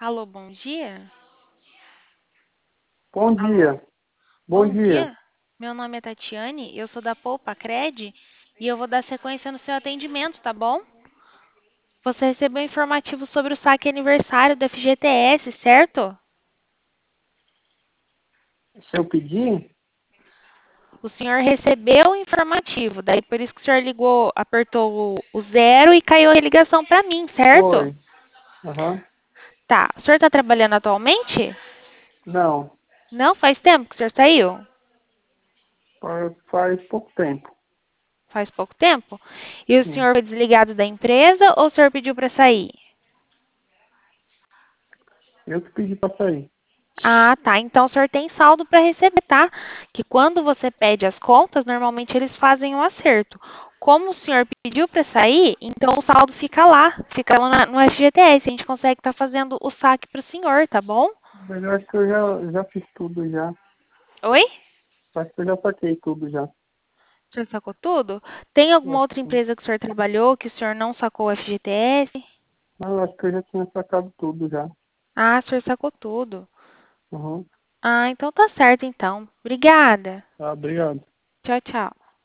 Alô, bom dia? Bom Alô, dia. Bom bom dia. dia. Meu nome é Tatiane, eu sou da Poupa Cred e eu vou dar sequência no seu atendimento, tá bom? Você recebeu informativo sobre o saque aniversário do FGTS, certo? Se eu pedir, O senhor recebeu o informativo, daí por isso que o senhor ligou, apertou o zero e caiu a ligação para mim, certo? foi. Aham. Tá. O senhor está trabalhando atualmente? Não, Não, faz tempo que o senhor saiu? faz pouco tempo. Faz pouco tempo? E o Sim. senhor foi desligado da empresa ou o senhor pediu para sair? Eu que pedi para sair. Ah, tá. Então o senhor tem saldo para receber, tá? Que quando você pede as contas, normalmente eles fazem um acerto. Como o senhor pediu para sair, então o saldo fica lá no FGTS. A gente consegue estar fazendo o saque para o senhor, tá bom? Mas eu acho que eu já fiz tudo já. Oi? Acho que eu já saquei tudo já. O senhor sacou tudo? Tem alguma Acho outra que sim. empresa que o senhor trabalhou que o senhor não sacou o FGTS? Mas eu acho que eu já tinha sacado tudo já. Ah, o senhor sacou tudo. Uhum. Ah, então tá certo então. Obrigada. Tá, obrigado. Tchau, tchau.